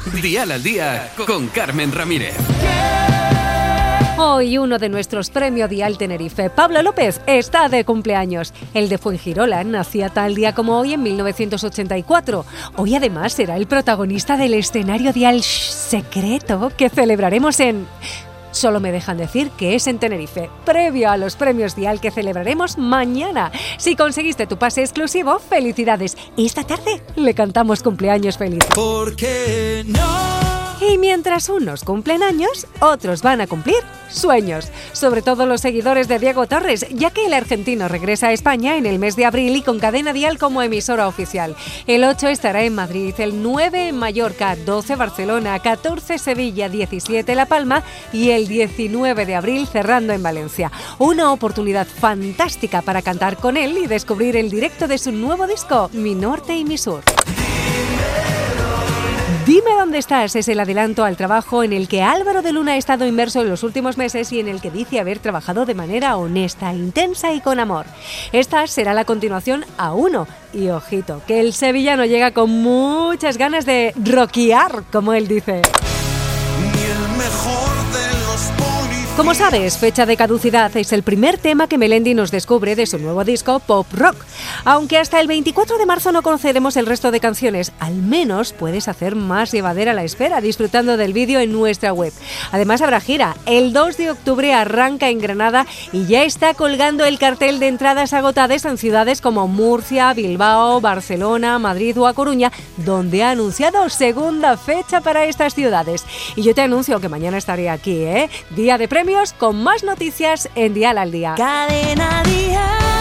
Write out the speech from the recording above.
Dial al Día con Carmen Ramírez. Hoy uno de nuestros premio Dial Tenerife, Pablo López, está de cumpleaños. El de Fuengirola nacía tal día como hoy en 1984. Hoy además será el protagonista del escenario Dial secreto que celebraremos en... Solo me dejan decir que es en Tenerife, previo a los premios Dial que celebraremos mañana. Si conseguiste tu pase exclusivo, felicidades. Esta tarde le cantamos cumpleaños feliz. ¿Por qué no? Y mientras unos cumplen años, otros van a cumplir sueños. Sobre todo los seguidores de Diego Torres, ya que el argentino regresa a España en el mes de abril y con Cadena Dial como emisora oficial. El 8 estará en Madrid, el 9 en Mallorca, 12 Barcelona, 14 Sevilla, 17 La Palma y el 19 de abril cerrando en Valencia. Una oportunidad fantástica para cantar con él y descubrir el directo de su nuevo disco, Mi Norte y Mi Sur. Dime dónde estás es el adelanto al trabajo en el que Álvaro de Luna ha estado inmerso en los últimos meses y en el que dice haber trabajado de manera honesta, intensa y con amor. Esta será la continuación a uno. Y ojito, que el sevillano llega con muchas ganas de rockear, como él dice. Ni el mejor de los policías. Como sabes, Fecha de Caducidad es el primer tema que Melendi nos descubre de su nuevo disco Pop Rock. Aunque hasta el 24 de marzo no conoceremos el resto de canciones, al menos puedes hacer más llevadera la espera disfrutando del vídeo en nuestra web. Además habrá gira. El 2 de octubre arranca en Granada y ya está colgando el cartel de entradas agotadas en ciudades como Murcia, Bilbao, Barcelona, Madrid o A Coruña, donde ha anunciado segunda fecha para estas ciudades. Y yo te anuncio que mañana estaré aquí, día de premios con más noticias en Dial al Día. Cadena Dial.